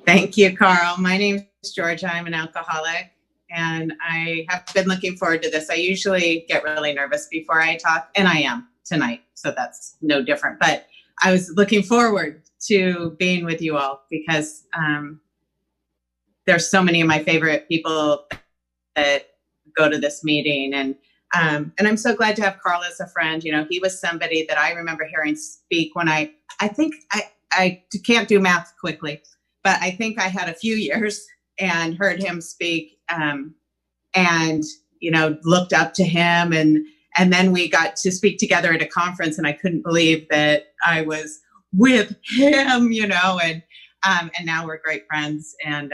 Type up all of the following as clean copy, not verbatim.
Thank you, Carl. My name is Georgia. I'm an alcoholic, and I have been looking forward to this. I usually get really nervous before I talk, and I am tonight, so that's no different. But I was looking forward to being with you all because there's so many of my favorite people that go to this meeting, and I'm so glad to have Carl as a friend. You know, he was somebody that I remember hearing speak when I think I can't do math quickly, but I think I had a few years and heard him speak, and you know, looked up to him, and then we got to speak together at a conference, and I couldn't believe that I was with him, you know, and now we're great friends, and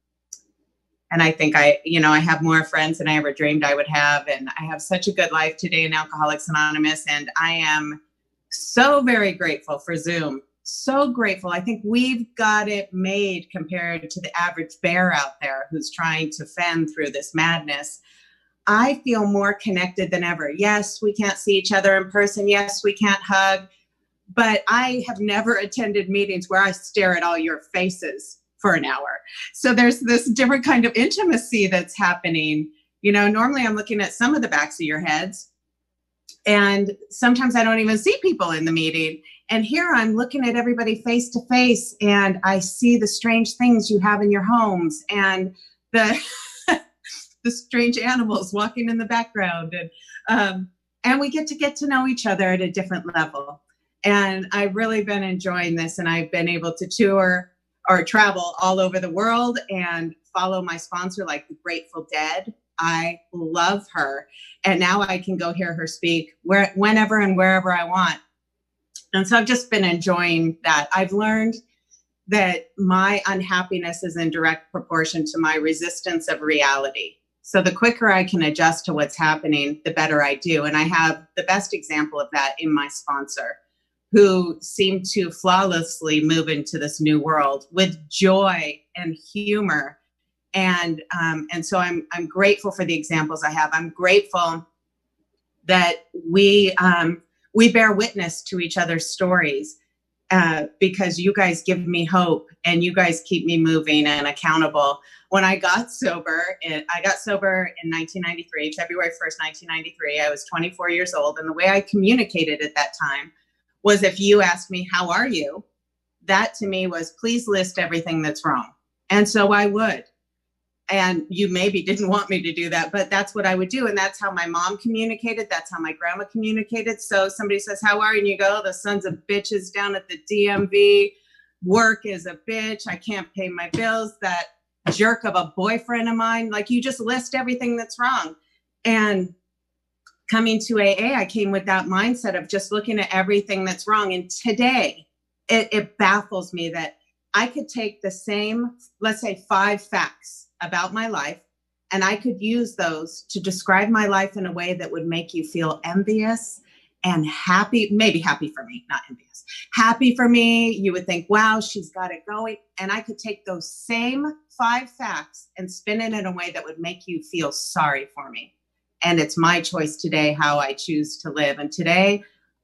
I think I have more friends than I ever dreamed I would have, and I have such a good life today in Alcoholics Anonymous, and I am so very grateful for Zoom. So grateful. I think we've got it made compared to the average bear out there who's trying to fend through this madness. I feel more connected than ever. Yes, we can't see each other in person. Yes, we can't hug. But I have never attended meetings where I stare at all your faces for an hour. So there's this different kind of intimacy that's happening. You know, normally I'm looking at some of the backs of your heads, and sometimes I don't even see people in the meeting. And here I'm looking at everybody face to face, and I see the strange things you have in your homes, and the the strange animals walking in the background, and we get to know each other at a different level. And I've really been enjoying this, and I've been able to tour or travel all over the world and follow my sponsor like the Grateful Dead. I love her. And now I can go hear her speak whenever and wherever I want. And so I've just been enjoying that. I've learned that my unhappiness is in direct proportion to my resistance of reality. So the quicker I can adjust to what's happening, the better I do. And I have the best example of that in my sponsor, who seemed to flawlessly move into this new world with joy and humor. And so I'm grateful for the examples I have. I'm grateful that we bear witness to each other's stories because you guys give me hope and you guys keep me moving and accountable. When I got sober, in 1993, February 1st, 1993. I was 24 years old. And the way I communicated at that time was, if you asked me, how are you? That to me was, please list everything that's wrong. And so I would. And you maybe didn't want me to do that, but that's what I would do. And that's how my mom communicated. That's how my grandma communicated. So somebody says, how are you? And you go, the sons of bitches down at the DMV. Work is a bitch. I can't pay my bills. That jerk of a boyfriend of mine. Like, you just list everything that's wrong. And coming to AA, I came with that mindset of just looking at everything that's wrong. And today, it baffles me that I could take the same, let's say 5 facts about my life, and I could use those to describe my life in a way that would make you feel envious and happy, maybe happy for me, not envious, happy for me. You would think, wow, she's got it going. And I could take those same 5 facts and spin it in a way that would make you feel sorry for me. And it's my choice today how I choose to live. And today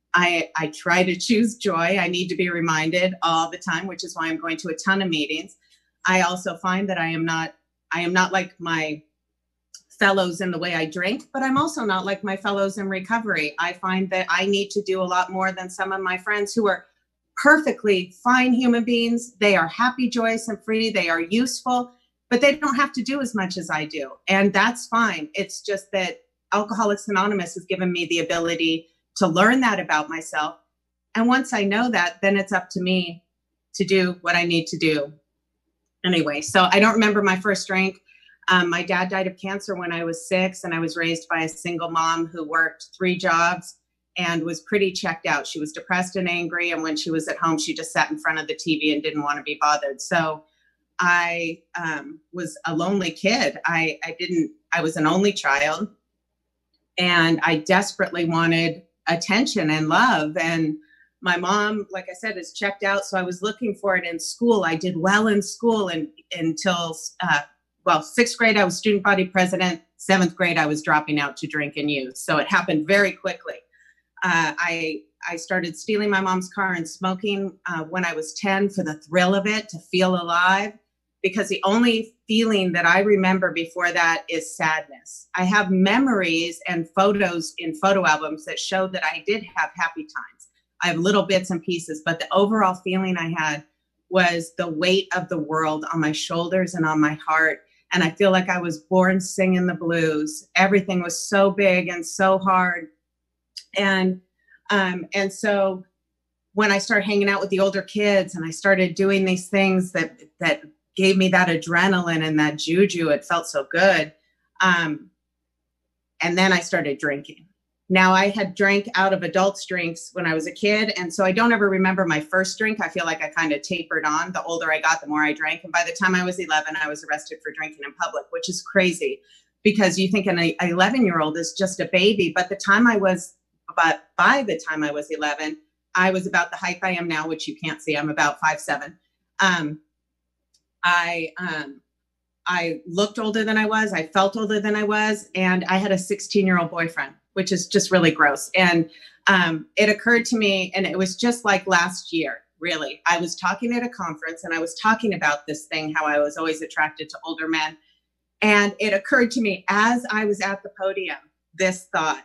I try to choose joy. I need to be reminded all the time, which is why I'm going to a ton of meetings. I also find that I am not like my fellows in the way I drink, but I'm also not like my fellows in recovery. I find that I need to do a lot more than some of my friends who are perfectly fine human beings. They are happy, joyous, and free. They are useful, but they don't have to do as much as I do. And that's fine. It's just that Alcoholics Anonymous has given me the ability to learn that about myself. And once I know that, then it's up to me to do what I need to do. Anyway, so I don't remember my first drink. My dad died of cancer when I was 6, and I was raised by a single mom who worked 3 jobs and was pretty checked out. She was depressed and angry, and when she was at home, she just sat in front of the TV and didn't want to be bothered. So I was a lonely kid. I was an only child, and I desperately wanted attention and love. And my mom, like I said, is checked out. So I was looking for it in school. I did well in school until 6th grade, I was student body president. 7th grade, I was dropping out to drink and use. So it happened very quickly. I started stealing my mom's car and smoking when I was 10 for the thrill of it, to feel alive. because the only feeling that I remember before that is sadness. I have memories and photos in photo albums that show that I did have happy times. I have little bits and pieces, but the overall feeling I had was the weight of the world on my shoulders and on my heart. And I feel like I was born singing the blues. Everything was so big and so hard. And so when I started hanging out with the older kids and I started doing these things that gave me that adrenaline and that juju, it felt so good. And then I started drinking. Now, I had drank out of adults' drinks when I was a kid, and so I don't ever remember my first drink. I feel like I kind of tapered on. The older I got, the more I drank. And by the time I was 11, I was arrested for drinking in public, which is crazy because you think an 11-year-old is just a baby. But by the time I was 11, I was about the height I am now, which you can't see. I'm about 5'7". I looked older than I was. I felt older than I was. And I had a 16-year-old boyfriend, which is just really gross. And it occurred to me, and it was just like last year, really. I was talking at a conference and I was talking about this thing, how I was always attracted to older men. And it occurred to me as I was at the podium, this thought.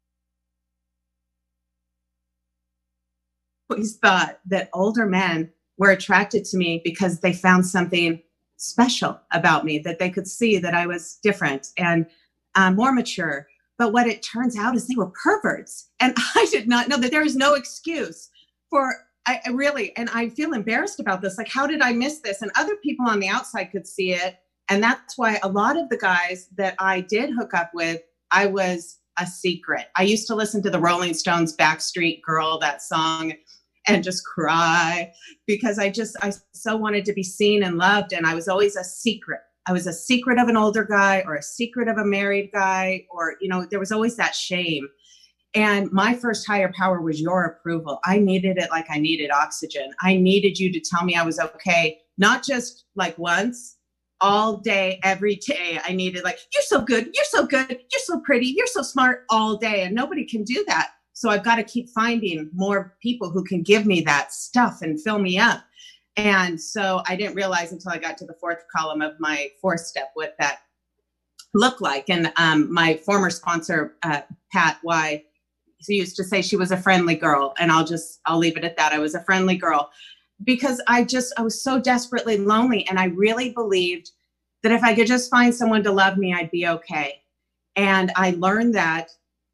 I always thought that older men were attracted to me because they found something special about me, that they could see that I was different and more mature. But what it turns out is they were perverts. And I did not know that there is no excuse for, I really, and I feel embarrassed about this. Like, how did I miss this? And other people on the outside could see it. And that's why a lot of the guys that I did hook up with, I was a secret. I used to listen to the Rolling Stones' Backstreet Girl, that song, and just cry because I so wanted to be seen and loved. And I was always a secret. I was a secret of an older guy or a secret of a married guy, or, there was always that shame. And my first higher power was your approval. I needed it like I needed oxygen. I needed you to tell me I was okay, not just like once, all day, every day. I needed like, you're so good, you're so good, you're so pretty, you're so smart all day. And nobody can do that. So I've got to keep finding more people who can give me that stuff and fill me up. And so I didn't realize until I got to the fourth column of my fourth step what that looked like. And my former sponsor, Pat Y, she used to say she was a friendly girl. And I'll leave it at that. I was a friendly girl because I was so desperately lonely. And I really believed that if I could just find someone to love me, I'd be okay. And I learned that,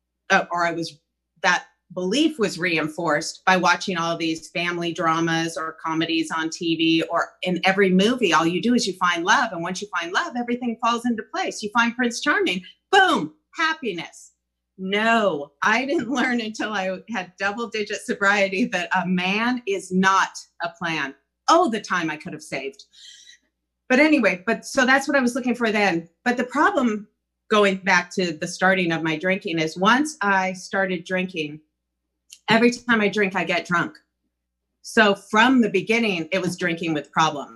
that belief was reinforced by watching all these family dramas or comedies on TV, or in every movie. All you do is you find love. And once you find love, everything falls into place. You find Prince Charming, boom, happiness. No, I didn't learn until I had double-digit sobriety that a man is not a plan. Oh, the time I could have saved. But anyway, so that's what I was looking for then. But the problem, going back to the starting of my drinking, is once I started drinking, every time I drink, I get drunk. So from the beginning, it was drinking with problems.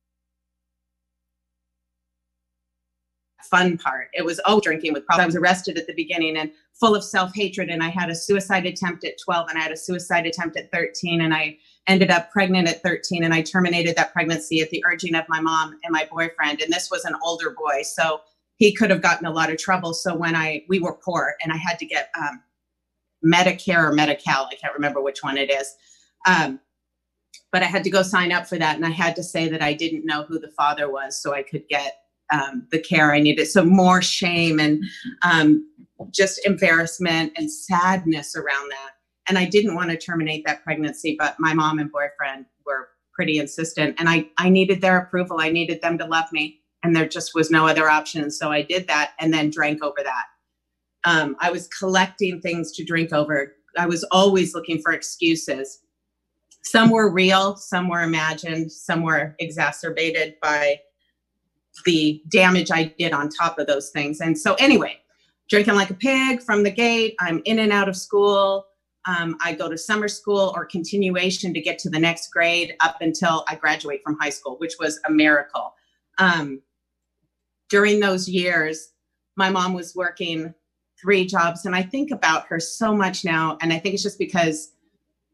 Fun part. It was drinking with problems. I was arrested at the beginning and full of self-hatred. And I had a suicide attempt at 12 and I had a suicide attempt at 13. And I ended up pregnant at 13. And I terminated that pregnancy at the urging of my mom and my boyfriend. And this was an older boy. So he could have gotten a lot of trouble. So when we were poor and I had to get Medicare or Medi-Cal, I can't remember which one it is. But I had to go sign up for that. And I had to say that I didn't know who the father was so I could get the care I needed. So more shame and just embarrassment and sadness around that. And I didn't want to terminate that pregnancy, but my mom and boyfriend were pretty insistent. And I needed their approval. I needed them to love me. And there just was no other option. So I did that and then drank over that. I was collecting things to drink over. I was always looking for excuses. Some were real, some were imagined, some were exacerbated by the damage I did on top of those things. And so anyway, drinking like a pig from the gate. I'm in and out of school. I go to summer school or continuation to get to the next grade up until I graduate from high school, which was a miracle. During those years, my mom was working 3 jobs. And I think about her so much now. And I think it's just because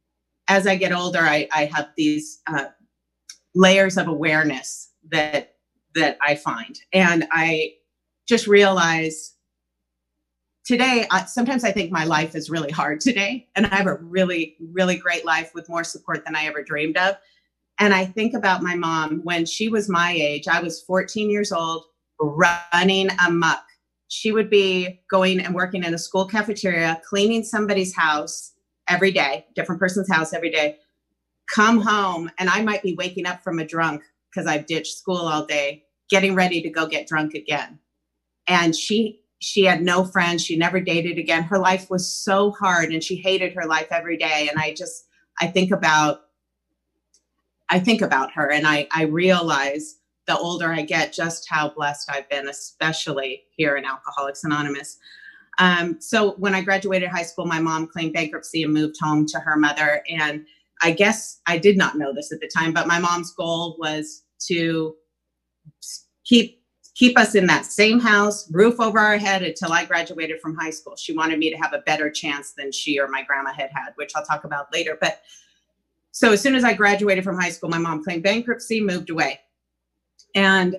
as I get older, I have these layers of awareness that that I find. And I just realize today, sometimes I think my life is really hard today, and I have a really, really great life with more support than I ever dreamed of. And I think about my mom when she was my age. I was 14 years old, running amok. She would be going and working in a school cafeteria, cleaning somebody's house every day, different person's house every day, come home, and I might be waking up from a drunk because I've ditched school all day, getting ready to go get drunk again. And she had no friends. She never dated again. Her life was so hard, and she hated her life every day. And I think about her, and I realize the older I get just how blessed I've been, especially here in Alcoholics Anonymous. So when I graduated high school, my mom claimed bankruptcy and moved home to her mother. And I guess I did not know this at the time, but my mom's goal was to keep us in that same house, roof over our head until I graduated from high school. She wanted me to have a better chance than she or my grandma had, which I'll talk about later. But so as soon as I graduated from high school, my mom claimed bankruptcy, moved away. And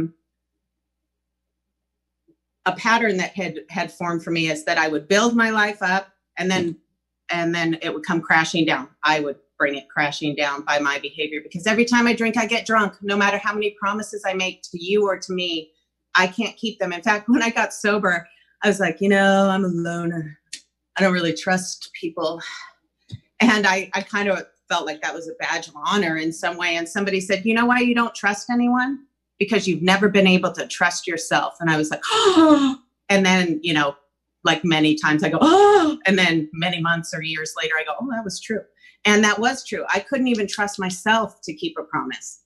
a pattern that had formed for me is that I would build my life up, and then it would come crashing down. I would bring it crashing down by my behavior, because every time I drink, I get drunk. No matter how many promises I make to you or to me, I can't keep them. In fact, when I got sober, I was like, I'm a loner. I don't really trust people. And I kind of felt like that was a badge of honor in some way. And somebody said, you know why you don't trust anyone? Because you've never been able to trust yourself. And I was like, oh, and then, like many times I go, oh, and then many months or years later, I go, oh, that was true. And that was true. I couldn't even trust myself to keep a promise.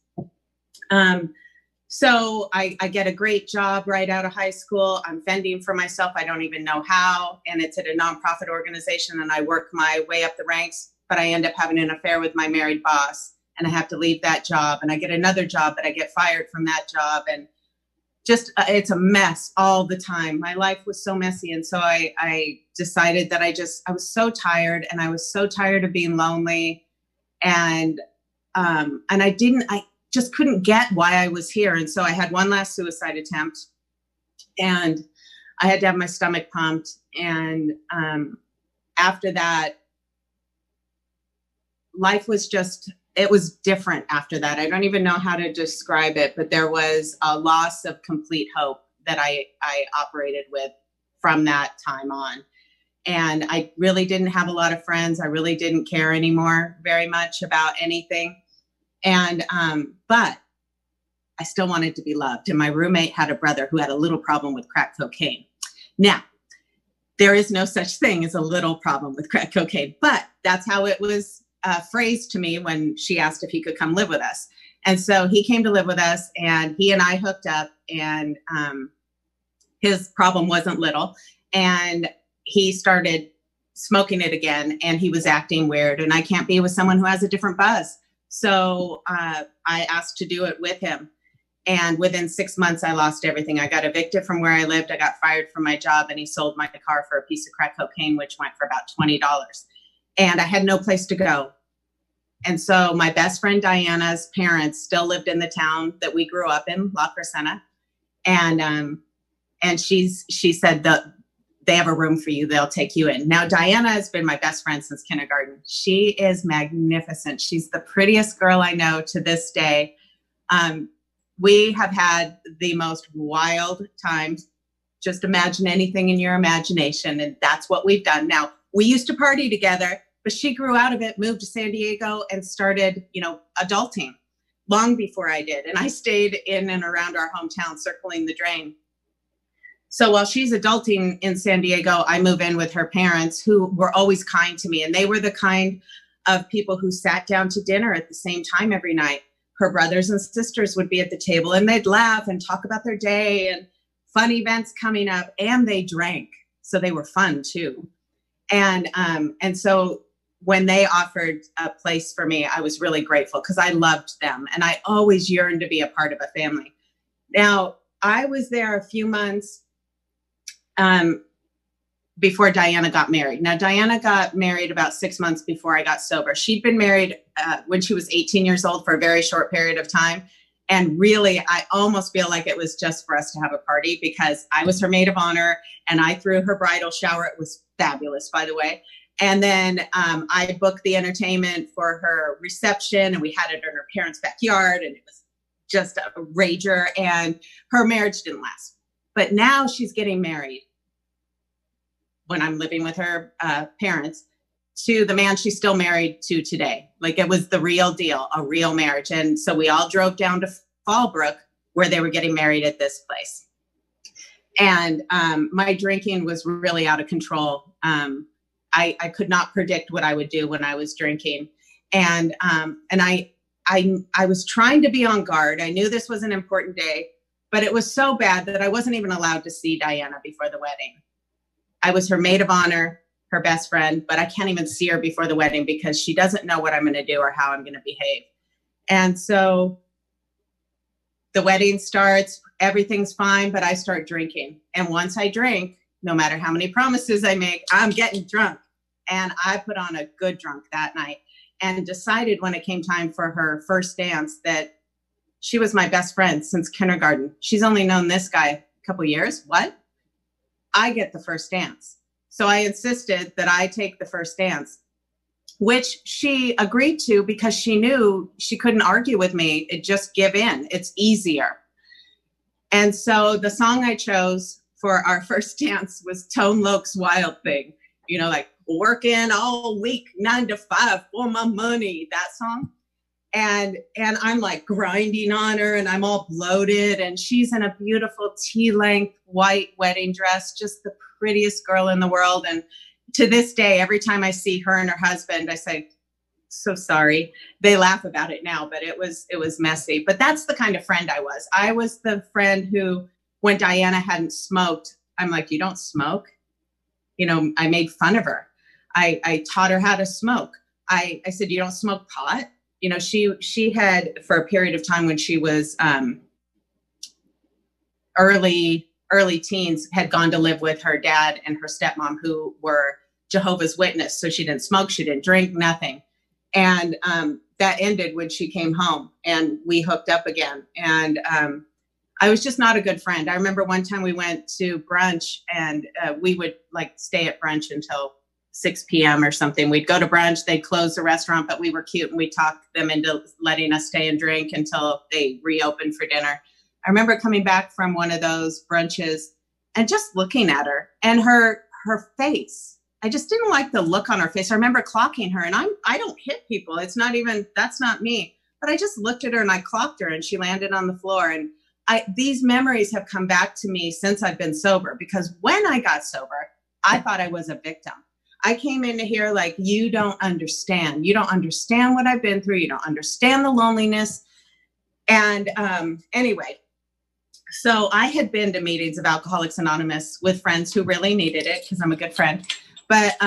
So I get a great job right out of high school. I'm fending for myself. I don't even know how. And it's at a nonprofit organization, and I work my way up the ranks, but I end up having an affair with my married boss, and I have to leave that job, and I get another job, but I get fired from that job. And just, it's a mess all the time. My life was so messy. And so I decided that I was so tired, and I was so tired of being lonely. And I just couldn't get why I was here. And so I had one last suicide attempt, and I had to have my stomach pumped. And after that, life was it was different after that. I don't even know how to describe it, but there was a loss of complete hope that I operated with from that time on. And I really didn't have a lot of friends. I really didn't care anymore very much about anything. And, but I still wanted to be loved. And my roommate had a brother who had a little problem with crack cocaine. Now, there is no such thing as a little problem with crack cocaine, but that's how it was phrased to me when she asked if he could come live with us. And so he came to live with us, and he and I hooked up, and his problem wasn't little. And he started smoking it again, and he was acting weird, and I can't be with someone who has a different buzz. So I asked to do it with him. And within 6 months, I lost everything. I got evicted from where I lived. I got fired from my job, and he sold my car for a piece of crack cocaine, which went for about $20. And I had no place to go. And so my best friend Diana's parents still lived in the town that we grew up in, La Crescenta. And she said that they have a room for you. They'll take you in. Now, Diana has been my best friend since kindergarten. She is magnificent. She's the prettiest girl I know to this day. We have had the most wild times. Just imagine anything in your imagination. And that's what we've done. Now, we used to party together, but she grew out of it, moved to San Diego, and started, adulting long before I did. And I stayed in and around our hometown, circling the drain. So while she's adulting in San Diego, I move in with her parents, who were always kind to me. And they were the kind of people who sat down to dinner at the same time every night. Her brothers and sisters would be at the table, and they'd laugh and talk about their day and fun events coming up. And they drank, so they were fun too. And so when they offered a place for me, I was really grateful, because I loved them, and I always yearned to be a part of a family. Now, I was there a few months before Diana got married. Now, Diana got married about 6 months before I got sober. She'd been married when she was 18 years old for a very short period of time. And really, I almost feel like it was just for us to have a party because I was her maid of honor and I threw her bridal shower. It was fabulous, by the way. And then I booked the entertainment for her reception, and we had it in her parents' backyard, and it was just a rager, and her marriage didn't last. But now she's getting married when I'm living with her parents to the man she's still married to today. Like, it was the real deal, a real marriage. And so we all drove down to Fallbrook where they were getting married at this place. And my drinking was really out of control. I could not predict what I would do when I was drinking. And I was trying to be on guard. I knew this was an important day, but it was so bad that I wasn't even allowed to see Diana before the wedding. I was her maid of honor, her best friend, but I can't even see her before the wedding because she doesn't know what I'm going to do or how I'm going to behave. And so the wedding starts, everything's fine, but I start drinking. And once I drink, no matter how many promises I make, I'm getting drunk. And I put on a good drunk that night and decided when it came time for her first dance that she was my best friend since kindergarten. She's only known this guy a couple years. What? I get the first dance. So I insisted that I take the first dance, which she agreed to because she knew she couldn't argue with me. It just give in. It's easier. And so the song I chose for our first dance was Tone Loc's Wild Thing, you know, like working all week, 9 to 5 for my money, that song. And I'm like grinding on her and I'm all bloated and she's in a beautiful tea-length white wedding dress, just the prettiest girl in the world. And to this day, every time I see her and her husband, I say, so sorry. They laugh about it now, but it was messy. But that's the kind of friend I was. I was the friend who, when Diana hadn't smoked, I'm like, you don't smoke? You know, I made fun of her. I taught her how to smoke. I said, you don't smoke pot? You know, she had, for a period of time when she was early teens, had gone to live with her dad and her stepmom, who were Jehovah's Witness. So she didn't smoke, she didn't drink, nothing. And that ended when she came home and we hooked up again. And I was just not a good friend. I remember one time we went to brunch and we would like stay at brunch until 6 p.m. or something. We'd go to brunch, they'd close the restaurant, but we were cute and we talked them into letting us stay and drink until they reopened for dinner. I remember coming back from one of those brunches and just looking at her and her face. I just didn't like the look on her face. I remember clocking her, and I don't hit people. It's not even, that's not me. But I just looked at her and I clocked her and she landed on the floor. And these memories have come back to me since I've been sober, because when I got sober, I thought I was a victim. I came into here like, you don't understand. You don't understand what I've been through. You don't understand the loneliness. And anyway, so I had been to meetings of Alcoholics Anonymous with friends who really needed it because I'm a good friend. But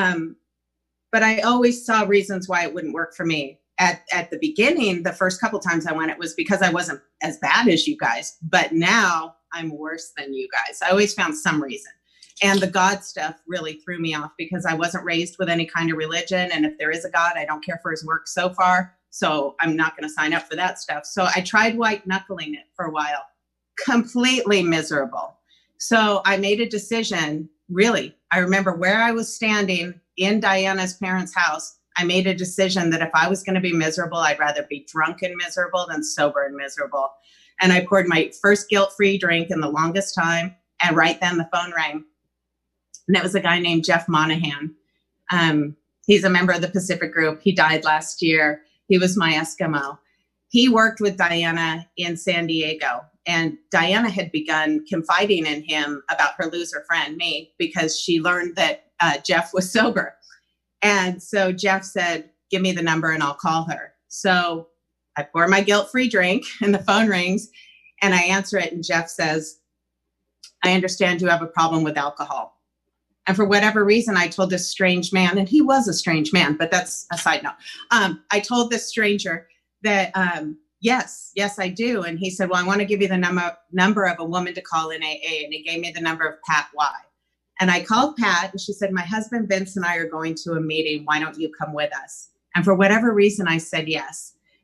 I always saw reasons why it wouldn't work for me. At the beginning, the first couple times I went, it was because I wasn't as bad as you guys. But now I'm worse than you guys. I always found some reason. And the God stuff really threw me off because I wasn't raised with any kind of religion. And if there is a God, I don't care for his work so far. So I'm not going to sign up for that stuff. So I tried white knuckling it for a while. Completely miserable. So I made a decision, really. I remember where I was standing in Diana's parents' house. I made a decision that if I was going to be miserable, I'd rather be drunk and miserable than sober and miserable. And I poured my first guilt-free drink in the longest time. And right then the phone rang. And it was a guy named Jeff Monahan. He's a member of the Pacific Group. He died last year. He was my Eskimo. He worked with Diana in San Diego. And Diana had begun confiding in him about her loser friend, me, because she learned that Jeff was sober. And so Jeff said, give me the number and I'll call her. So I pour my guilt-free drink and the phone rings and I answer it. And Jeff says, I understand you have a problem with alcohol. And for whatever reason, I told this strange man, and he was a strange man, but that's a side note. I told this stranger that, yes, I do. And he said, well, I want to give you the number of a woman to call in AA. And he gave me the number of Pat Y. And I called Pat and she said, my husband, Vince, and I are going to a meeting. Why don't you come with us? And for whatever reason, I said yes.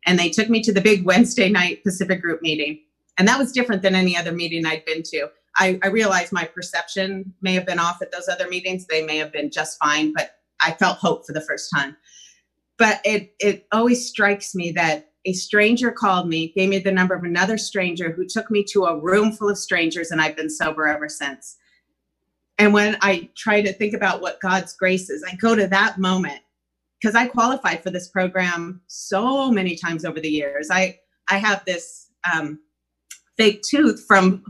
And they took me to the big Wednesday night Pacific group meeting. And that was different than any other meeting I'd been to. I realized my perception may have been off at those other meetings. They may have been just fine, but I felt hope for the first time. But it always strikes me that a stranger called me, gave me the number of another stranger who took me to a room full of strangers, and I've been sober ever since. And when I try to think about what God's grace is, I go to that moment because I qualified for this program so many times over the years. I have this fake tooth from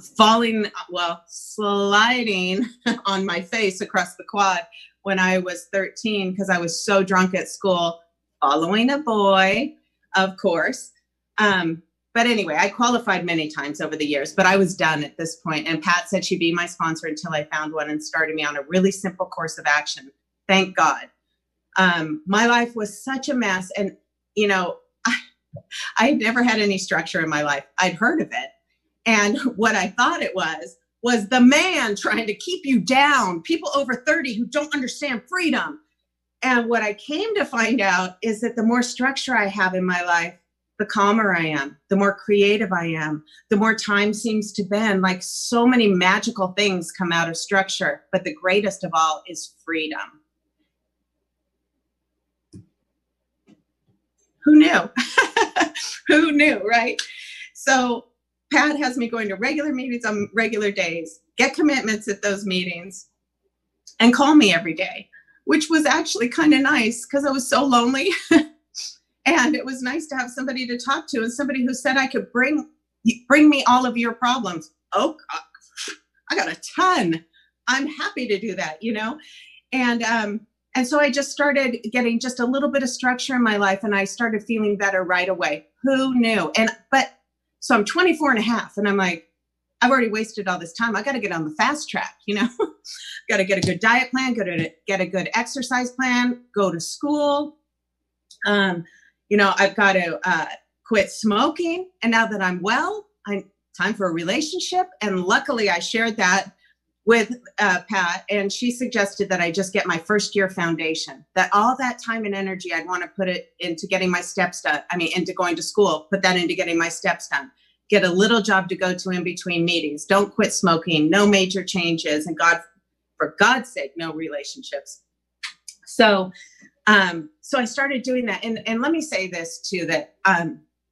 sliding on my face across the quad when I was 13 because I was so drunk at school, following a boy, of course. But anyway, I qualified many times over the years, but I was done at this point. And Pat said she'd be my sponsor until I found one and started me on a really simple course of action. Thank God. My life was such a mess. And, you know, I had never had any structure in my life. I'd heard of it. And what I thought it was the man trying to keep you down, people over 30 who don't understand freedom. And what I came to find out is that the more structure I have in my life, the calmer I am, the more creative I am, the more time seems to bend. Like so many magical things come out of structure, but the greatest of all is freedom. Who knew? Who knew, right? So Pat has me going to regular meetings on regular days, get commitments at those meetings, and call me every day, which was actually kind of nice because I was so lonely. And it was nice to have somebody to talk to and somebody who said I could bring me all of your problems. Oh, I got a ton. I'm happy to do that, you know? And so I just started getting just a little bit of structure in my life and I started feeling better right away. Who knew? So I'm 24 and a half and I'm like, I've already wasted all this time. I got to get on the fast track, you know? Got to get a good diet plan, got to get a good exercise plan, go to school. You know, I've got to quit smoking. And now that I'm well, time for a relationship. And luckily I shared that with Pat, and she suggested that I just get my first year foundation, that all that time and energy, I'd want to put it into getting my steps done. Into going to school, put that into getting my steps done, get a little job to go to in between meetings. Don't quit smoking, no major changes. And for God's sake, no relationships. So I started doing that. And let me say this too, that I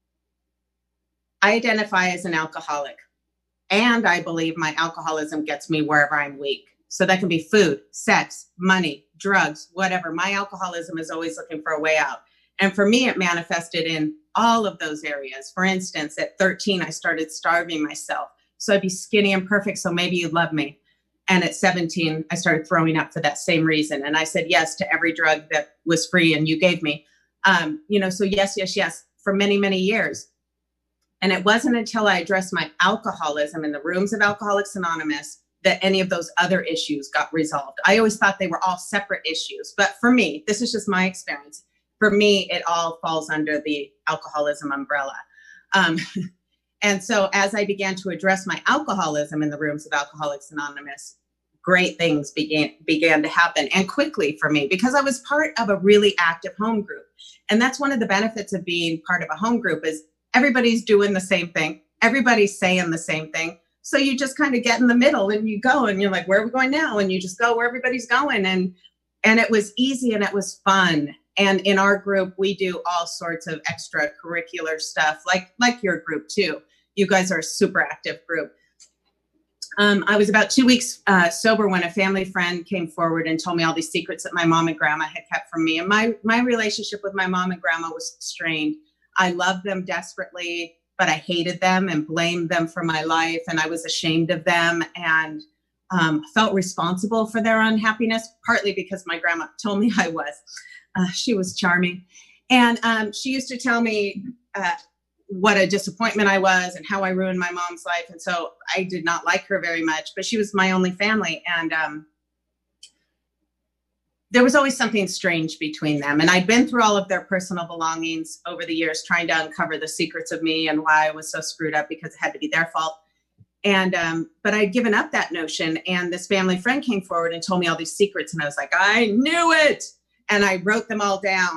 identify as an alcoholic. And I believe my alcoholism gets me wherever I'm weak. So that can be food, sex, money, drugs, whatever. My alcoholism is always looking for a way out. And for me, it manifested in all of those areas. For instance, at 13, I started starving myself. So I'd be skinny and perfect, so maybe you'd love me. And at 17, I started throwing up for that same reason. And I said yes to every drug that was free and you gave me. So yes, for many, many years. And it wasn't until I addressed my alcoholism in the rooms of Alcoholics Anonymous that any of those other issues got resolved. I always thought they were all separate issues. But for me, this is just my experience. For me, it all falls under the alcoholism umbrella. And so as I began to address my alcoholism in the rooms of Alcoholics Anonymous, great things began to happen, and quickly for me, because I was part of a really active home group. And that's one of the benefits of being part of a home group is everybody's doing the same thing. Everybody's saying the same thing. So you just kind of get in the middle and you go and you're like, where are we going now? And you just go where everybody's going. And it was easy and it was fun. And in our group, we do all sorts of extracurricular stuff, like your group too. You guys are a super active group. I was about 2 weeks sober when a family friend came forward and told me all these secrets that my mom and grandma had kept from me. And my relationship with my mom and grandma was strained. I loved them desperately, but I hated them and blamed them for my life. And I was ashamed of them and felt responsible for their unhappiness, partly because my grandma told me I was. She was charming. And she used to tell me what a disappointment I was and how I ruined my mom's life. And so I did not like her very much, but she was my only family. And there was always something strange between them. And I'd been through all of their personal belongings over the years, trying to uncover the secrets of me and why I was so screwed up because it had to be their fault. And, but I'd given up that notion. And this family friend came forward and told me all these secrets. And I was like, I knew it. And I wrote them all down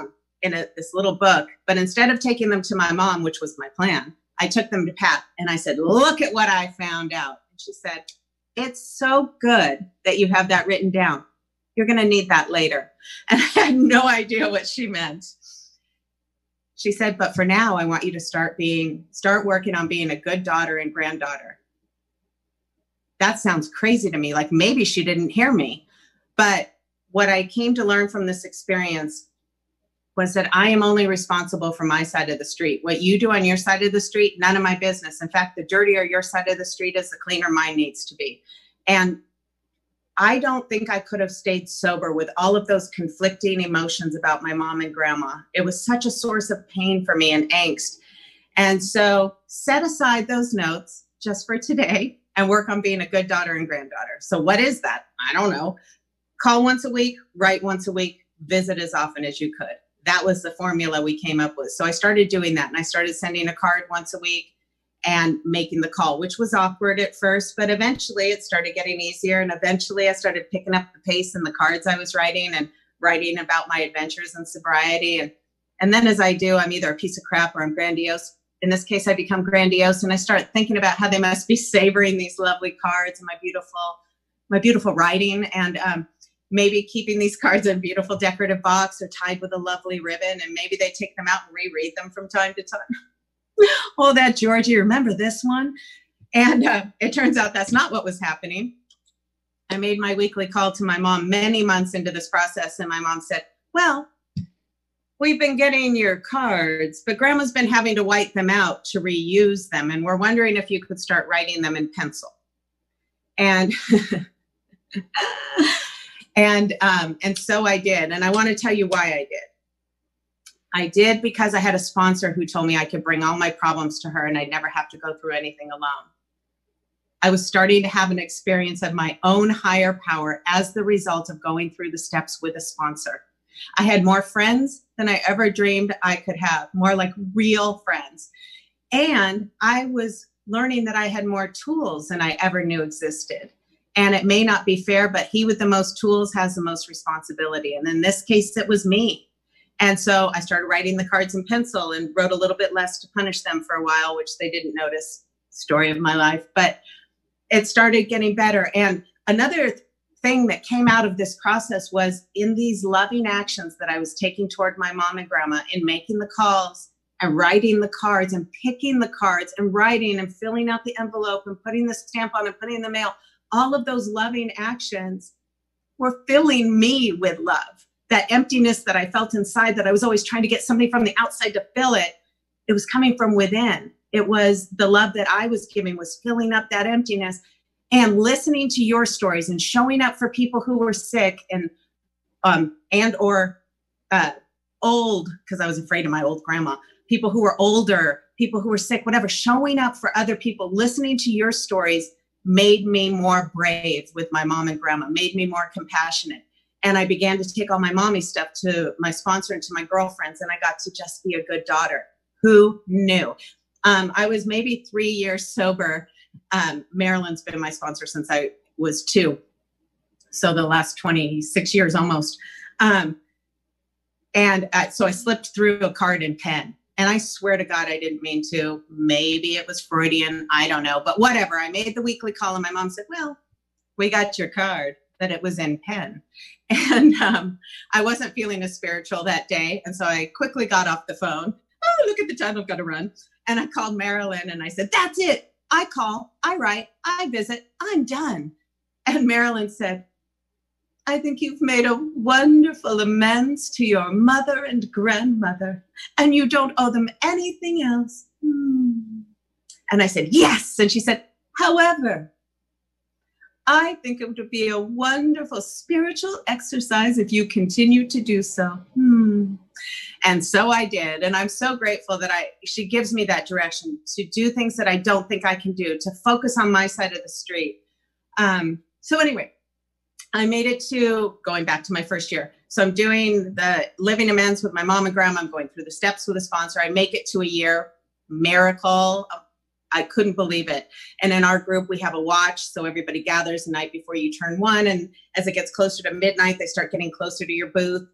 in this little book. But instead of taking them to my mom, which was my plan, I took them to Pat and I said, look at what I found out. And she said, it's so good that you have that written down. You're going to need that later. And I had no idea what she meant. She said, but for now, I want you to start working on being a good daughter and granddaughter. That sounds crazy to me. Like maybe she didn't hear me. But what I came to learn from this experience was that I am only responsible for my side of the street. What you do on your side of the street, none of my business. In fact, the dirtier your side of the street is, the cleaner mine needs to be. And I don't think I could have stayed sober with all of those conflicting emotions about my mom and grandma. It was such a source of pain for me and angst. And so set aside those notes just for today and work on being a good daughter and granddaughter. So what is that? I don't know. Call once a week, write once a week, visit as often as you could. That was the formula we came up with. So I started doing that, and I started sending a card once a week and making the call, which was awkward at first, but eventually it started getting easier. And eventually I started picking up the pace in the cards I was writing and writing about my adventures in sobriety. And then as I do, I'm either a piece of crap or I'm grandiose. In this case, I become grandiose, and I start thinking about how they must be savoring these lovely cards and my beautiful writing, and maybe keeping these cards in a beautiful decorative box or tied with a lovely ribbon. And maybe they take them out and reread them from time to time. Oh, that Georgie, remember this one? And it turns out that's not what was happening. I made my weekly call to my mom many months into this process, and my mom said, well, we've been getting your cards, but Grandma's been having to white them out to reuse them, and we're wondering if you could start writing them in pencil. And and so I did, and I want to tell you why I did. I did because I had a sponsor who told me I could bring all my problems to her and I'd never have to go through anything alone. I was starting to have an experience of my own higher power as the result of going through the steps with a sponsor. I had more friends than I ever dreamed I could have, more like real friends. And I was learning that I had more tools than I ever knew existed. And it may not be fair, but he with the most tools has the most responsibility. And in this case, it was me. And so I started writing the cards in pencil and wrote a little bit less to punish them for a while, which they didn't notice. Story of my life. But it started getting better. And another thing that came out of this process was in these loving actions that I was taking toward my mom and grandma, in making the calls and writing the cards and picking the cards and writing and filling out the envelope and putting the stamp on and putting in the mail. All of those loving actions were filling me with love. That emptiness that I felt inside, that I was always trying to get something from the outside to fill it, it was coming from within. It was the love that I was giving was filling up that emptiness. And listening to your stories and showing up for people who were sick and or old, because I was afraid of my old grandma, people who were older, people who were sick, whatever, showing up for other people, listening to your stories made me more brave with my mom and grandma, made me more compassionate. And I began to take all my mommy stuff to my sponsor and to my girlfriends, and I got to just be a good daughter. Who knew? I was maybe 3 years sober. Marilyn's been my sponsor since I was 2. So the last 26 years almost. So I slipped through a card and pen. And I swear to God, I didn't mean to. Maybe it was Freudian. I don't know. But whatever. I made the weekly call and my mom said, well, we got your card, but it was in pen. And I wasn't feeling as spiritual that day. And so I quickly got off the phone. Oh, look at the time. I've got to run. And I called Marilyn and I said, that's it. I call, I write, I visit, I'm done. And Marilyn said, I think you've made a wonderful amends to your mother and grandmother, and you don't owe them anything else. And I said, yes. And she said, however, I think it would be a wonderful spiritual exercise if you continue to do so. And so I did. And I'm so grateful that she gives me that direction to do things that I don't think I can do, to focus on my side of the street. So anyway, I made it to going back to my first year. So I'm doing the living amends with my mom and grandma. I'm going through the steps with a sponsor. I make it to a year. Miracle. I couldn't believe it. And in our group, we have a watch. So everybody gathers the night before you turn 1. And as it gets closer to midnight, they start getting closer to your booth.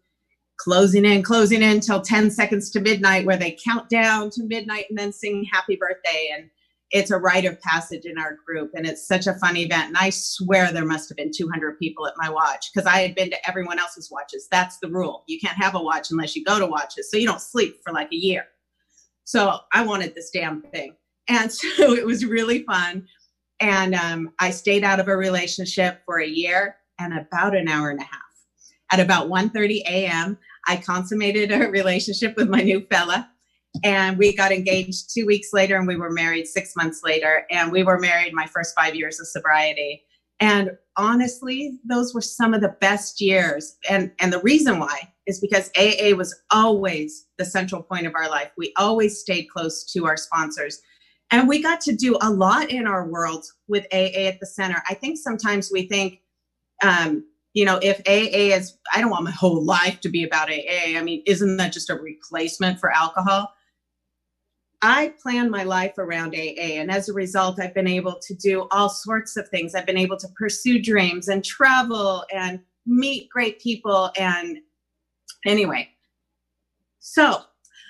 closing in till 10 seconds to midnight, where they count down to midnight and then sing happy birthday. And it's a rite of passage in our group. And it's such a fun event. And I swear there must have been 200 people at my watch, because I had been to everyone else's watches. That's the rule. You can't have a watch unless you go to watches. So you don't sleep for like a year. So I wanted this damn thing. And so it was really fun. And I stayed out of a relationship for a year and about an hour and a half. At about 1:30 a.m., I consummated a relationship with my new fella. And we got engaged 2 weeks later, and we were married 6 months later. And we were married my first 5 years of sobriety. And honestly, those were some of the best years. And the reason why is because AA was always the central point of our life. We always stayed close to our sponsors. And we got to do a lot in our world with AA at the center. I think sometimes we think, if AA is, I don't want my whole life to be about AA. I mean, isn't that just a replacement for alcohol? I plan my life around AA. And as a result, I've been able to do all sorts of things. I've been able to pursue dreams and travel and meet great people. And anyway, so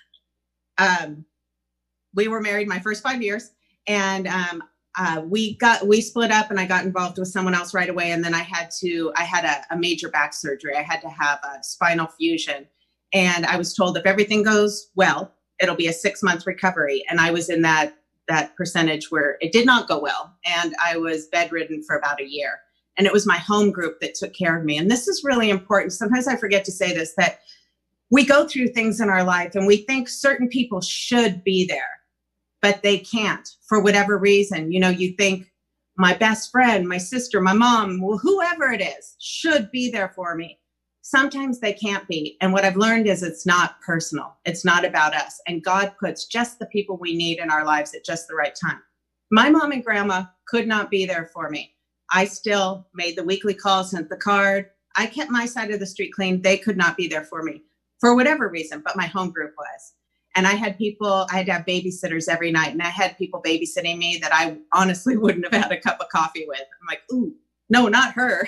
we were married my first 5 years, and we split up, and I got involved with someone else right away. And then I had a major back surgery. I had to have a spinal fusion. And I was told if everything goes well, it'll be a 6-month recovery. And I was in that percentage where it did not go well. And I was bedridden for about a year. And it was my home group that took care of me. And this is really important. Sometimes I forget to say this, that we go through things in our life and we think certain people should be there, but they can't for whatever reason. You think my best friend, my sister, my mom, whoever it is, should be there for me. Sometimes they can't be. And what I've learned is it's not personal. It's not about us. And God puts just the people we need in our lives at just the right time. My mom and grandma could not be there for me. I still made the weekly call, sent the card. I kept my side of the street clean. They could not be there for me for whatever reason, but my home group was. And I had to have babysitters every night. And I had people babysitting me that I honestly wouldn't have had a cup of coffee with. I'm like, ooh, no, not her.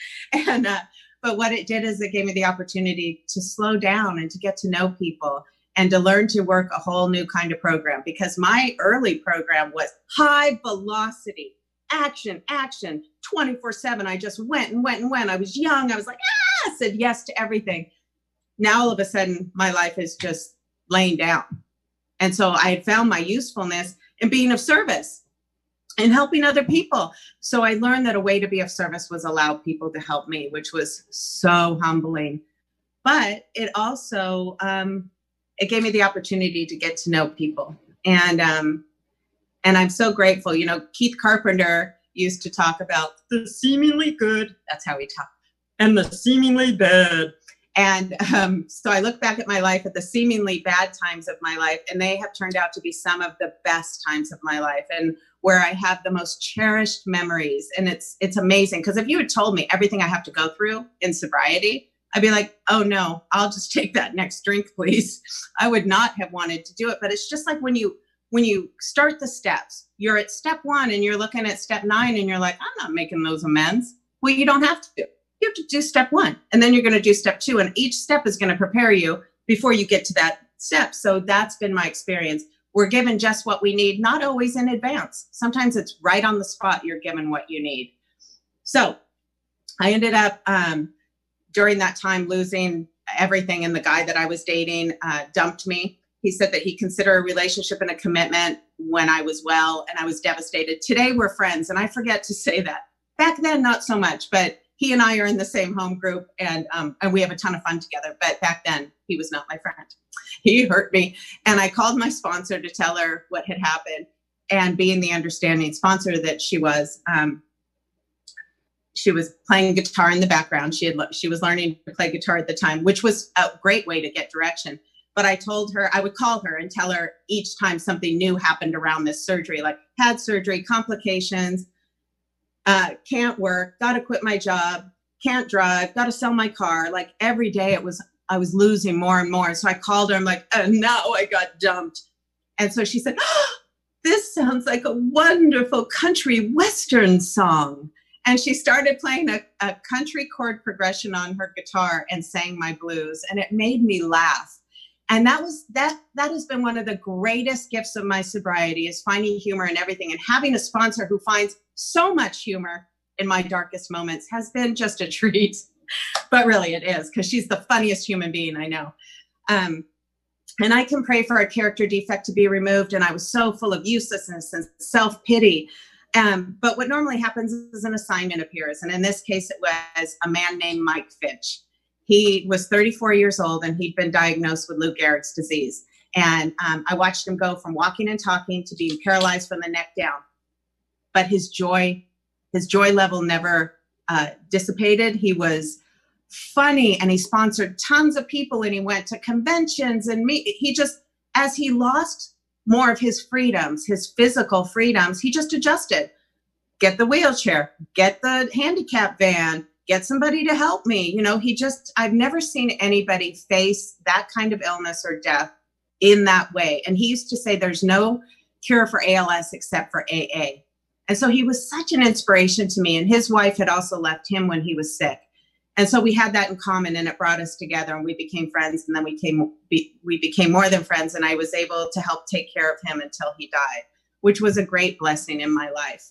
But what it did is it gave me the opportunity to slow down and to get to know people and to learn to work a whole new kind of program, because my early program was high velocity, action, 24/7. I just went and went and went. I was young. I was like, said yes to everything. Now, all of a sudden, my life is just laying down. And so I had found my usefulness in being of service and helping other people. So I learned that a way to be of service was allow people to help me, which was so humbling. But it also, it gave me the opportunity to get to know people. And I'm so grateful. Keith Carpenter used to talk about the seemingly good. That's how he talked. And the seemingly bad. And so I look back at my life, at the seemingly bad times of my life, and they have turned out to be some of the best times of my life, and where I have the most cherished memories. And it's amazing, because if you had told me everything I have to go through in sobriety, I'd be like, oh no, I'll just take that next drink, please. I would not have wanted to do it. But it's just like when you start the steps, you're at step 1 and you're looking at step 9 and you're like, I'm not making those amends. Well, you don't have to. You have to do step 1, and then you're going to do step 2. And each step is going to prepare you before you get to that step. So that's been my experience. We're given just what we need, not always in advance. Sometimes it's right on the spot. You're given what you need. So I ended up during that time losing everything. And the guy that I was dating dumped me. He said that he considered a relationship and a commitment when I was well, and I was devastated. Today we're friends, and I forget to say that. Back then, not so much, but he and I are in the same home group, and we have a ton of fun together. But back then, he was not my friend. He hurt me. And I called my sponsor to tell her what had happened. And being the understanding sponsor that she was playing guitar in the background. She was learning to play guitar at the time, which was a great way to get direction. But I told her, I would call her and tell her each time something new happened around this surgery, like had surgery, complications, can't work, got to quit my job, can't drive, got to sell my car. Like every day I was losing more and more. So I called her. I'm like, now I got dumped. And so she said, this sounds like a wonderful country Western song. And she started playing a country chord progression on her guitar and sang my blues. And it made me laugh. And that has been one of the greatest gifts of my sobriety, is finding humor in everything. And having a sponsor who finds so much humor in my darkest moments has been just a treat. But really it is, because she's the funniest human being I know. And I can pray for a character defect to be removed. And I was so full of uselessness and self-pity. But what normally happens is an assignment appears. And in this case, it was a man named Mike Fitch. He was 34 years old, and he'd been diagnosed with Lou Gehrig's disease. And I watched him go from walking and talking to being paralyzed from the neck down. But his joy level never dissipated. He was funny, and he sponsored tons of people, and he went to conventions, and he just, as he lost more of his freedoms, his physical freedoms, he just adjusted. Get the wheelchair, get the handicap van, get somebody to help me. I've never seen anybody face that kind of illness or death in that way. And he used to say there's no cure for ALS except for AA. And so he was such an inspiration to me. And his wife had also left him when he was sick. And so we had that in common, and it brought us together, and we became friends. And then we became more than friends. And I was able to help take care of him until he died, which was a great blessing in my life.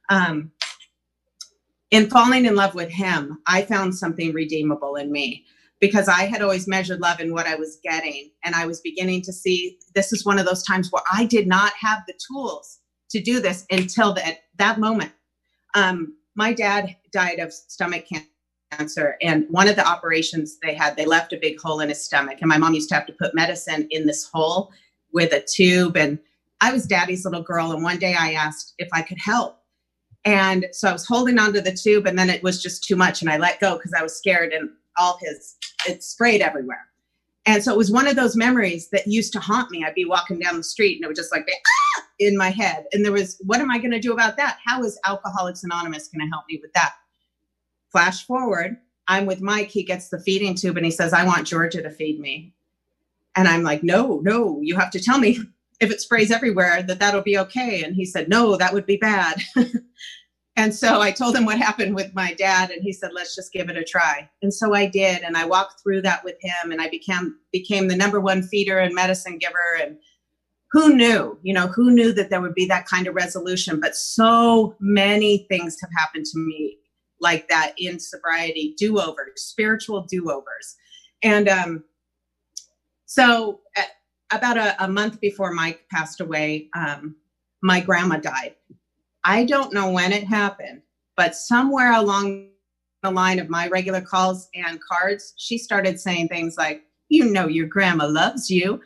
In falling in love with him, I found something redeemable in me, because I had always measured love in what I was getting. And I was beginning to see this is one of those times where I did not have the tools to do this until that moment. My dad died of stomach cancer. And one of the operations they left a big hole in his stomach. And my mom used to have to put medicine in this hole with a tube. And I was daddy's little girl. And one day I asked if I could help. And so I was holding onto the tube, and then it was just too much. And I let go because I was scared, and it sprayed everywhere. And so it was one of those memories that used to haunt me. I'd be walking down the street, and it would just like be in my head. And what am I going to do about that? How is Alcoholics Anonymous going to help me with that? Flash forward, I'm with Mike. He gets the feeding tube, and he says, I want Georgia to feed me. And I'm like, no, you have to tell me if it sprays everywhere that'll be okay. And he said, no, that would be bad. And so I told him what happened with my dad, and he said, let's just give it a try. And so I did. And I walked through that with him, and I became the number one feeder and medicine giver. And who knew that there would be that kind of resolution? But so many things have happened to me like that in sobriety, do-overs, spiritual do-overs. And so about a month before Mike passed away, my grandma died. I don't know when it happened, but somewhere along the line of my regular calls and cards, she started saying things like, your grandma loves you.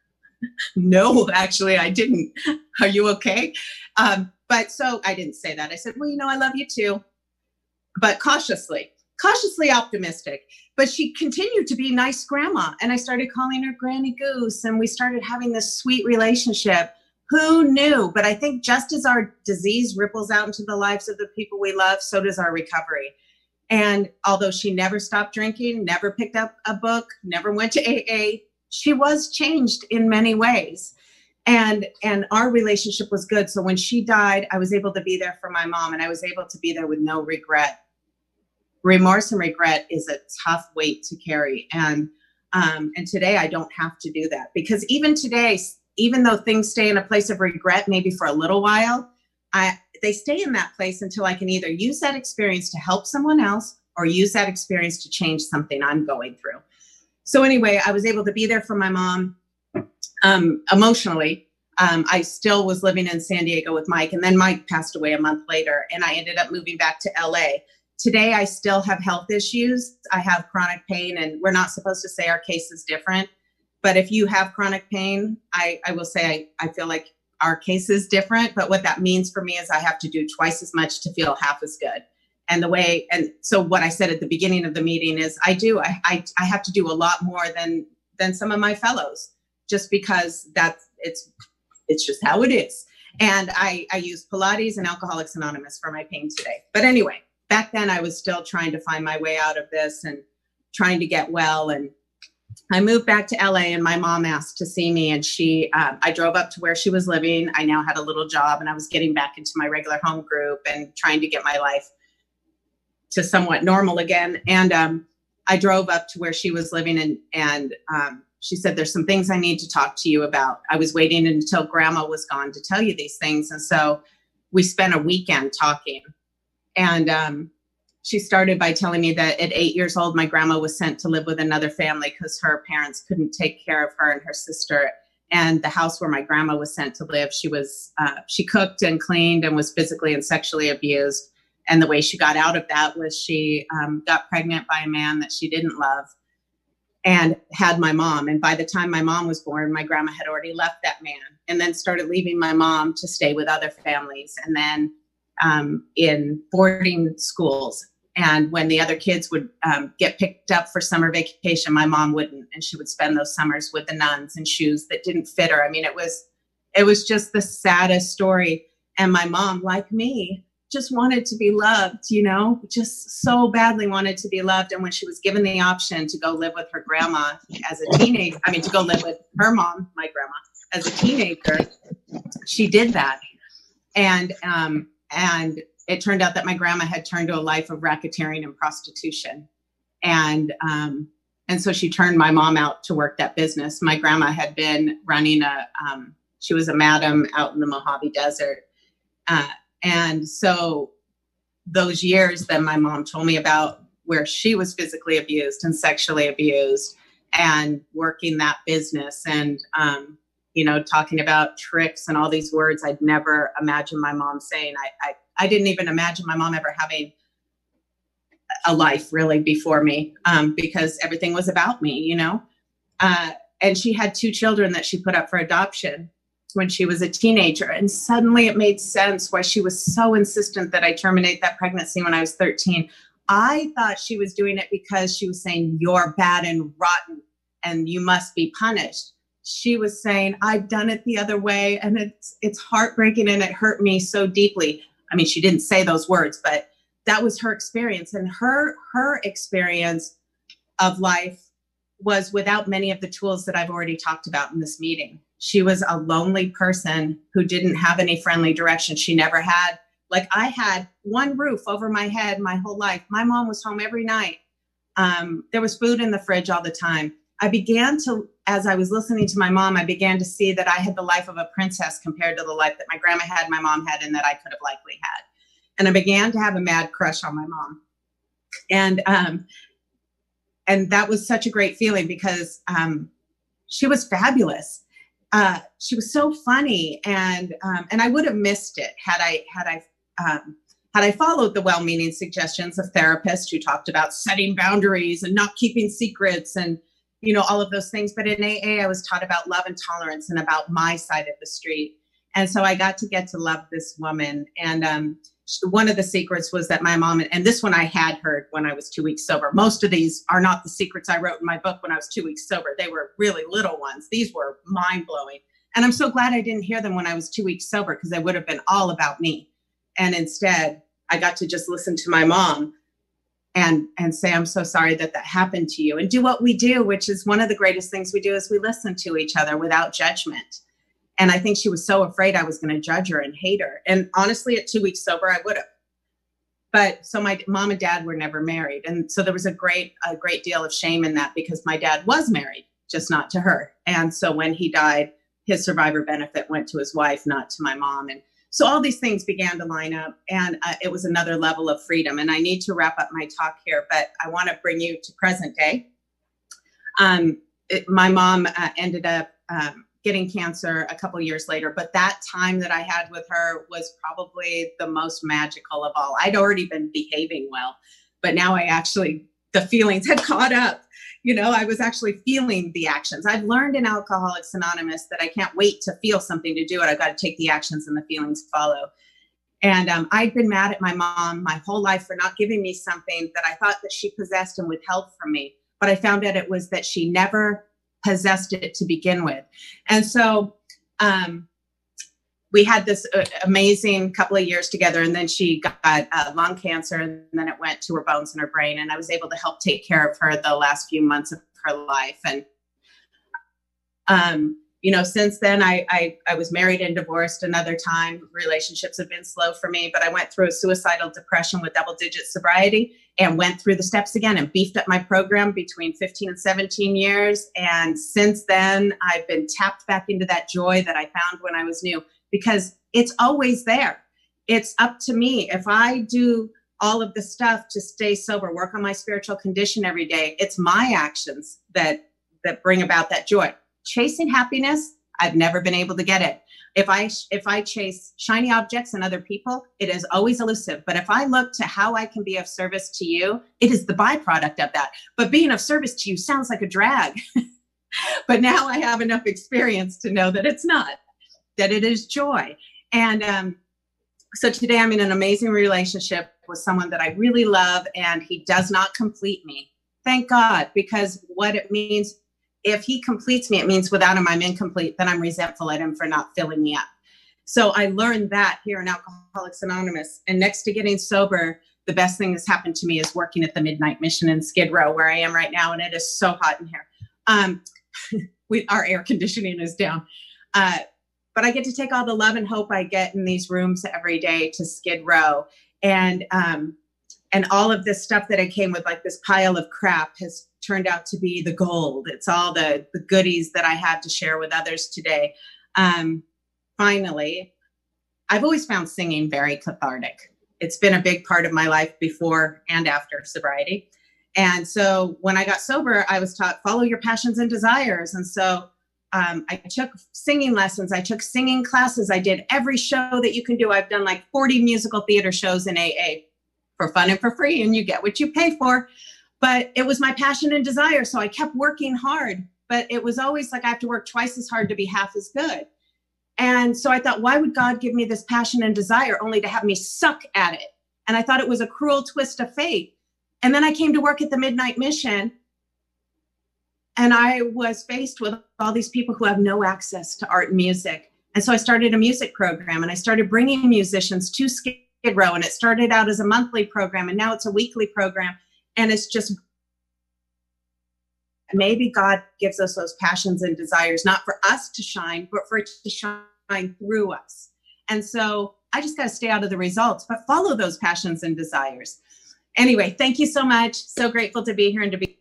No, actually, I didn't. Are you okay? But so I didn't say that. I said, well, I love you too, but cautiously optimistic. But she continued to be nice grandma. And I started calling her Granny Goose, and we started having this sweet relationship. Who knew? But I think just as our disease ripples out into the lives of the people we love, so does our recovery. And although she never stopped drinking, never picked up a book, never went to AA, she was changed in many ways. And our relationship was good. So when she died, I was able to be there for my mom, and I was able to be there with no regret. Remorse and regret is a tough weight to carry. And today I don't have to do that, because even today, even though things stay in a place of regret, maybe for a little while, they stay in that place until I can either use that experience to help someone else or use that experience to change something I'm going through. So anyway, I was able to be there for my mom emotionally. I still was living in San Diego with Mike, and then Mike passed away a month later, and I ended up moving back to LA. Today, I still have health issues. I have chronic pain, and we're not supposed to say our case is different. But if you have chronic pain, I will say I feel like our case is different. But what that means for me is I have to do twice as much to feel half as good. And so what I said at the beginning of the meeting is I have to do a lot more than some of my fellows, just because it's just how it is. And I use Pilates and Alcoholics Anonymous for my pain today. But anyway, back then I was still trying to find my way out of this and trying to get well. And I moved back to LA, and my mom asked to see me, and I drove up to where she was living. I now had a little job, and I was getting back into my regular home group and trying to get my life to somewhat normal again. And I drove up to where she was living, and she said, there's some things I need to talk to you about. I was waiting until Grandma was gone to tell you these things. And so we spent a weekend talking. And she started by telling me that at 8 years old, my grandma was sent to live with another family because her parents couldn't take care of her and her sister. And the house where my grandma was sent to live, she cooked and cleaned and was physically and sexually abused. And the way she got out of that was she got pregnant by a man that she didn't love and had my mom. And by the time my mom was born, my grandma had already left that man and then started leaving my mom to stay with other families. And then in boarding schools. And when the other kids would get picked up for summer vacation, my mom wouldn't. And she would spend those summers with the nuns in shoes that didn't fit her. I mean, it was just the saddest story. And my mom, like me, just wanted to be loved, just so badly wanted to be loved. And when she was given the option to go live with her grandma as a teenager, to go live with her mom, my grandma, as a teenager, she did that. And it turned out that my grandma had turned to a life of racketeering and prostitution. And so she turned my mom out to work that business. My grandma had been running she was a madam out in the Mojave Desert. And so those years that my mom told me about where she was physically abused and sexually abused and working that business and, talking about tricks and all these words I'd never imagined my mom saying. I didn't even imagine my mom ever having a life really before me because everything was about me, and she had 2 children that she put up for adoption when she was a teenager. And suddenly it made sense why she was so insistent that I terminate that pregnancy when I was 13. I thought she was doing it because she was saying, you're bad and rotten and you must be punished. She was saying, I've done it the other way and it's heartbreaking and it hurt me so deeply. I mean, she didn't say those words, but that was her experience. And her experience of life was without many of the tools that I've already talked about in this meeting. She was a lonely person who didn't have any friendly direction. She never had, I had one roof over my head my whole life. My mom was home every night. There was food in the fridge all the time. As I was listening to my mom, I began to see that I had the life of a princess compared to the life that my grandma had, my mom had, and that I could have likely had. And I began to have a mad crush on my mom. And that was such a great feeling because she was fabulous. She was so funny, and I would have missed it had I followed the well-meaning suggestions of therapists who talked about setting boundaries and not keeping secrets and all of those things. But in AA, I was taught about love and tolerance and about my side of the street. And so I got to love this woman. And one of the secrets was that my mom, and this one I had heard when I was 2 weeks sober. Most of these are not the secrets I wrote in my book when I was 2 weeks sober. They were really little ones. These were mind-blowing. And I'm so glad I didn't hear them when I was 2 weeks sober because they would have been all about me. And instead, I got to just listen to my mom and say, I'm so sorry that happened to you, and do what we do, which is one of the greatest things we do is we listen to each other without judgment. And I think she was so afraid I was going to judge her and hate her. And honestly, at 2 weeks sober, I would have. But so my mom and dad were never married. And so there was a great deal of shame in that because my dad was married, just not to her. And so when he died, his survivor benefit went to his wife, not to my mom. And so all these things began to line up, and it was another level of freedom. And I need to wrap up my talk here, but I want to bring you to present day. My mom ended up getting cancer a couple years later, but that time that I had with her was probably the most magical of all. I'd already been behaving well, but now the feelings had caught up. I was actually feeling the actions. I've learned in Alcoholics Anonymous that I can't wait to feel something to do it. I've got to take the actions and the feelings follow. And I'd been mad at my mom my whole life for not giving me something that I thought that she possessed and withheld from me. But I found out it was that she never possessed it to begin with. And so we had this amazing couple of years together, and then she got lung cancer, and then it went to her bones and her brain. And I was able to help take care of her the last few months of her life. And since then, I was married and divorced another time. Relationships have been slow for me, but I went through a suicidal depression with double-digit sobriety and went through the steps again and beefed up my program between 15 and 17 years. And since then, I've been tapped back into that joy that I found when I was new, because it's always there. It's up to me. If I do all of the stuff to stay sober, work on my spiritual condition every day, it's my actions that bring about that joy. Chasing happiness, I've never been able to get it. If I chase shiny objects and other people, it is always elusive. But if I look to how I can be of service to you, it is the byproduct of that. But being of service to you sounds like a drag. But now I have enough experience to know that it's not, that it is joy. And so today I'm in an amazing relationship with someone that I really love, and he does not complete me. Thank God, because what it means, if he completes me, it means without him, I'm incomplete. Then I'm resentful at him for not filling me up. So I learned that here in Alcoholics Anonymous. And next to getting sober, the best thing that's happened to me is working at the Midnight Mission in Skid Row, where I am right now. And it is so hot in here. Our air conditioning is down. But I get to take all the love and hope I get in these rooms every day to Skid Row. And all of this stuff that I came with, like this pile of crap, has turned out to be the gold. It's all the goodies that I have to share with others today. Finally, I've always found singing very cathartic. It's been a big part of my life before and after sobriety. And so when I got sober, I was taught, follow your passions and desires. And so I took singing lessons. I took singing classes. I did every show that you can do. I've done like 40 musical theater shows in AA for fun and for free, and you get what you pay for. But it was my passion and desire. So I kept working hard, but it was always like I have to work twice as hard to be half as good. And so I thought, why would God give me this passion and desire only to have me suck at it? And I thought it was a cruel twist of fate. And then I came to work at the Midnight Mission, and I was faced with all these people who have no access to art and music. And so I started a music program, and I started bringing musicians to Skid Row. And it started out as a monthly program, and now it's a weekly program. And it's just, maybe God gives us those passions and desires, not for us to shine, but for it to shine through us. And so I just got to stay out of the results, but follow those passions and desires. Anyway, thank you so much. So grateful to be here and to be